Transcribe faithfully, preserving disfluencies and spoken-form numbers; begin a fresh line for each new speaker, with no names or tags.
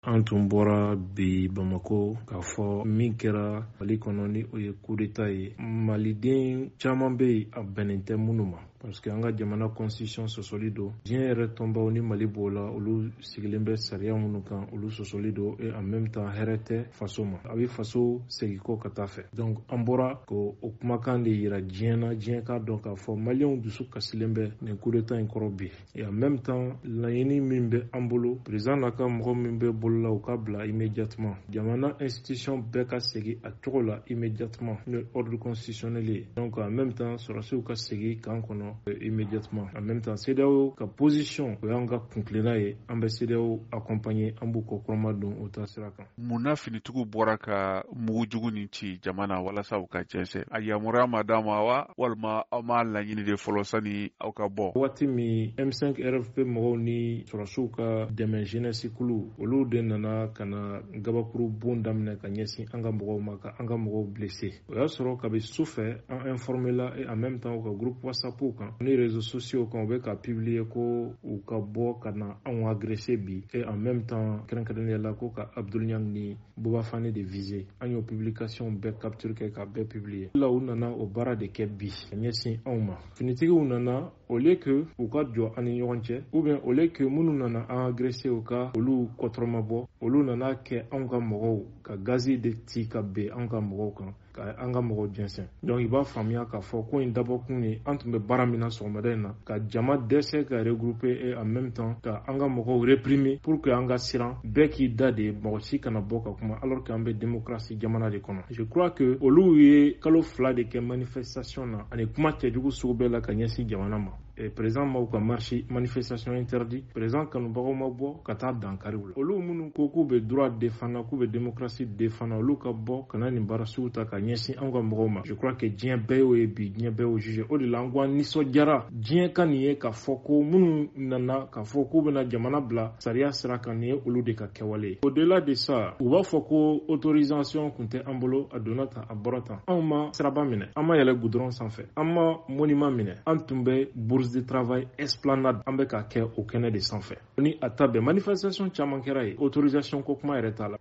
An tun bɔra bi Bamako k'a fɔ min kɛra Mali kɔnɔ ni o ye coup d'État ye. Maliden caman bɛ yen a bɛnnen tɛ minnu ma parce que an ka jamana constitution sɔsɔli don. Diɲɛ yɛrɛ tɔnbaw ni Mali b'o la olu sigilen bɛ sariya minnu kan olu sɔsɔli don et en même temps hɛrɛ tɛ faso ma. A bɛ faso segin kɔ ka taa fɛ. Donc an bɔra ko o kumakan de yira diɲɛ na diɲɛ k'a dɔn k'a fɔ Maliens dusu kasilen bɛ nin coup d'État in kɔrɔ bi. Et en même temps laɲini min bɛ an bolo président n'a ka mɔgɔ min bɛ bolo la u ka bila immédiatement. Jamana institution bɛɛ ka segin a cogo la immédiatement n'o ordre constitutionnel ye. Donc en même temps sɔrɔsiw ka segin kan kɔnɔ immédiatement. En même temps C D A O ka position o y'an ka kunkilenna ye an bɛ C D A O accompagner an b'u kɔ kɔrɔma don o ta sira kan.
Munna finitigiw bɔra ka mugu jugu ni ci jamana walasa u ka jɛnsɛn a yamaruya ma d'a ma wa walima aw ma laɲini de fɔlɔ sani aw ka bɔ?
Waati min M cinq R F P mɔgɔw ni sɔrɔsiw ka dɛmɛ jeunesse kulu olu de nana ka na gabakuru bon daminɛ ka ɲɛsin an ka mɔgɔw ma ka an ka mɔgɔw blessé. O y'a sɔrɔ kabi su fɛ an informé la et en même temps u ka groupe WhatsApp kan ni réseaux sociaux kan u bɛ ka publier ko u ka bɔ ka na anw agressé bi et en même temps kɛrɛnkɛrɛnnenya la ko ka Abdul Niang ni Buba Fane de viser. An y'o publication bɛɛ capture kɛ ka bɛɛ publier. La u nana o baara de kɛ bi ka ɲɛsin anw ma. Finitigiw nana au lieu que u ka jɔ an ni ɲɔgɔn cɛ ou bien au lieu que minnu nana an agressé u ka olu kɔtɔrɔma bɔ olu nana kɛ anw ka mɔgɔw ka gazi de ci ka ben anw ka mɔgɔw kan ka an ka mɔgɔw jɛnsɛn. Donc i b'a faamuya k'a fɔ ko in dabɔkun ye an tun bɛ baara min na sɔgɔmada in na ka jama dɛsɛ ka regrouper et en même temps ka an ka mɔgɔw réprimer pour que an ka siran bɛɛ k'i da de mɔgɔ si kana bɔ ka kuma alors que an bɛ démocratie jamana de kɔnɔ. Je crois que olu ye kalo fila de kɛ manifestation na ani kuma cɛjugu sugu bɛɛ la ka ɲɛsin jamana ma. Et président m'aw ka marche manifestation interdit président kanubagaw ma bɔ ka taa dankariw la. Olu minnu ko k'u bɛ droit défendre k'u bɛ démocratie défendre olu ka bɔ kana nin baara sugu ta ka ɲɛsin an ka mɔgɔw ma. Je crois que diɲɛ bɛɛ y'o ye bi diɲɛ bɛɛ y'o juger. O de la an ko an nisɔndiyara diɲɛ ka nin ye k'a fɔ ko minnu nana k'a fɔ k'u bɛna jamana bila sariya sira kan nin ye olu de ka kɛwale ye. Au-delà de ça u b'a fɔ ko autorisation tun tɛ an bolo a donna tan a bɔra tan. Anw ma siraba minɛ an ma yɛlɛ goudron sanfɛ an ma monument minɛ an tun bɛ bourse de travail esplanade an bɛ ka kɛ o kɛnɛ de sanfɛ. Ni a ta bɛɛ manifestation caman kɛra ye autorisation ko kuma yɛrɛ t'a la.